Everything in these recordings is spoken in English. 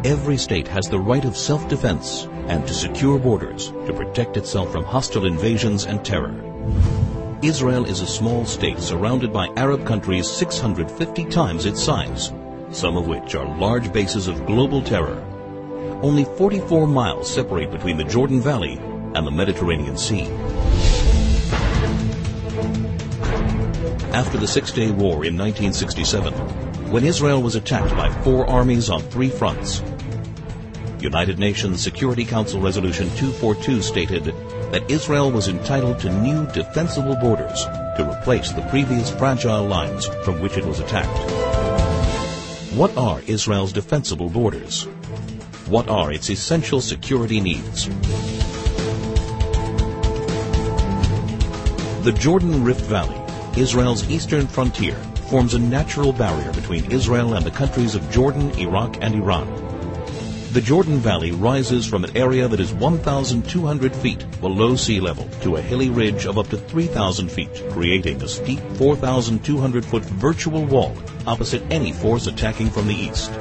Every state has the right of self-defense and to secure borders to protect itself from hostile invasions and terror. Israel is a small state surrounded by Arab countries 650 times its size, some of which are large bases of global terror. Only 44 miles separate between the Jordan Valley and the Mediterranean Sea. After the Six-Day War in 1967, when Israel was attacked by 4 armies on 3 fronts, United Nations Security Council Resolution 242 stated that Israel was entitled to new defensible borders to replace the previous fragile lines from which it was attacked. What are Israel's defensible borders? What are its essential security needs? The Jordan Rift Valley, Israel's eastern frontier, forms a natural barrier between Israel and the countries of Jordan, Iraq, and Iran. The Jordan Valley rises from an area that is 1,200 feet below sea level to a hilly ridge of up to 3,000 feet, creating a steep 4,200-foot virtual wall opposite any force attacking from the east.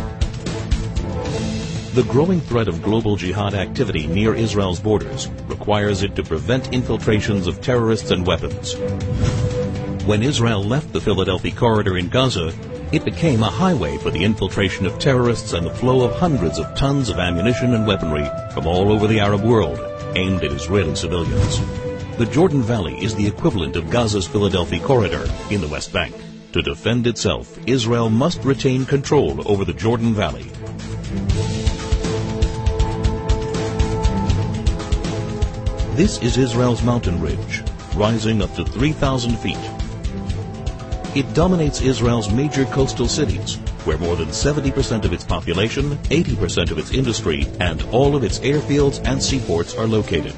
The growing threat of global jihad activity near Israel's borders requires it to prevent infiltrations of terrorists and weapons. When Israel left the Philadelphia Corridor in Gaza, it became a highway for the infiltration of terrorists and the flow of hundreds of tons of ammunition and weaponry from all over the Arab world, aimed at Israeli civilians. The Jordan Valley is the equivalent of Gaza's Philadelphia Corridor in the West Bank. To defend itself, Israel must retain control over the Jordan Valley. This is Israel's mountain ridge, rising up to 3,000 feet. It dominates Israel's major coastal cities, where more than 70% of its population, 80% of its industry, and all of its airfields and seaports are located.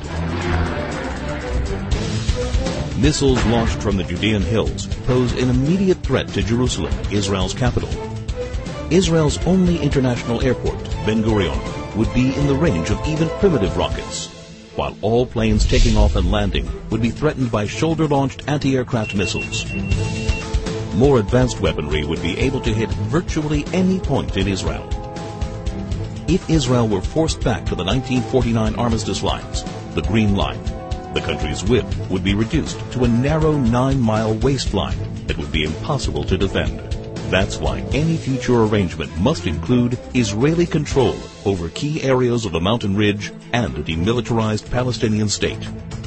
Missiles launched from the Judean hills pose an immediate threat to Jerusalem, Israel's capital. Israel's only international airport, Ben Gurion, would be in the range of even primitive rockets, while all planes taking off and landing would be threatened by shoulder-launched anti-aircraft missiles. More advanced weaponry would be able to hit virtually any point in Israel. If Israel were forced back to the 1949 armistice lines, the Green Line, the country's width would be reduced to a narrow 9-mile waistline that would be impossible to defend. That's why any future arrangement must include Israeli control over key areas of the mountain ridge and a demilitarized Palestinian state.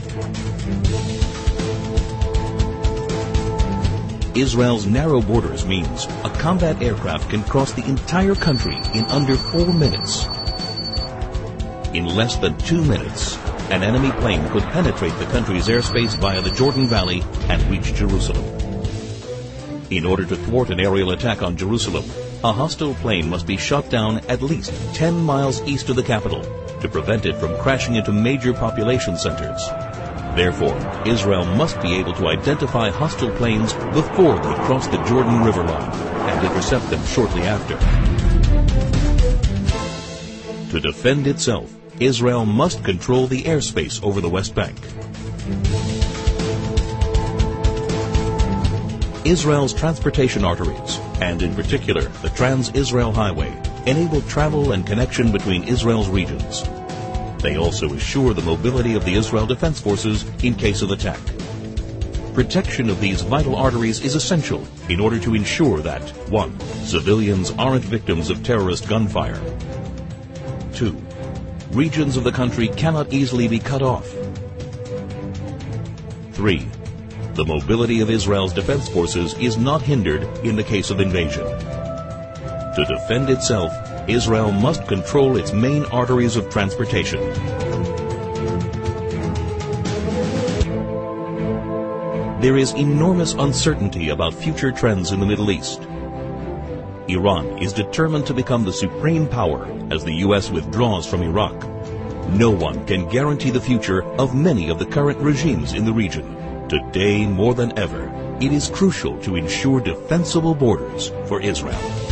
Israel's narrow borders means a combat aircraft can cross the entire country in under 4 minutes. In less than 2 minutes, an enemy plane could penetrate the country's airspace via the Jordan Valley and reach Jerusalem. In order to thwart an aerial attack on Jerusalem, a hostile plane must be shot down at least 10 miles east of the capital to prevent it from crashing into major population centers. Therefore, Israel must be able to identify hostile planes before they cross the Jordan River line and intercept them shortly after. To defend itself, Israel must control the airspace over the West Bank. Israel's transportation arteries, and in particular the Trans-Israel Highway, enable travel and connection between Israel's regions. They also assure the mobility of the Israel Defense Forces in case of attack. Protection of these vital arteries is essential in order to ensure that 1. Civilians aren't victims of terrorist gunfire. 2. Regions of the country cannot easily be cut off. 3. The mobility of Israel's defense forces is not hindered in the case of invasion. To defend itself, Israel must control its main arteries of transportation. There is enormous uncertainty about future trends in the Middle East. Iran is determined to become the supreme power as the U.S. withdraws from Iraq. No one can guarantee the future of many of the current regimes in the region. Today, more than ever, it is crucial to ensure defensible borders for Israel.